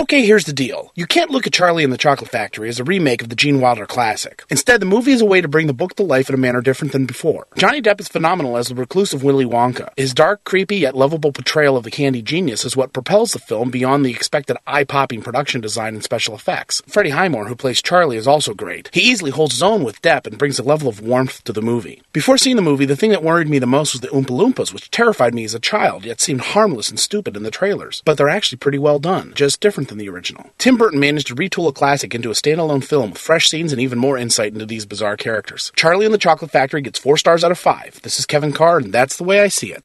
Okay, here's the deal. You can't look at Charlie and the Chocolate Factory as a remake of the Gene Wilder classic. Instead, the movie is a way to bring the book to life in a manner different than before. Johnny Depp is phenomenal as the reclusive Willy Wonka. His dark, creepy, yet lovable portrayal of the candy genius is what propels the film beyond the expected eye-popping production design and special effects. Freddie Highmore, who plays Charlie, is also great. He easily holds his own with Depp and brings a level of warmth to the movie. Before seeing the movie, the thing that worried me the most was the Oompa Loompas, which terrified me as a child, yet seemed harmless and stupid in the trailers. But they're actually pretty well done, just different than the original. Tim Burton managed to retool a classic into a standalone film with fresh scenes and even more insight into these bizarre characters. Charlie and the Chocolate Factory gets 4 stars out of 5. This is Kevin Carr, and that's the way I see it.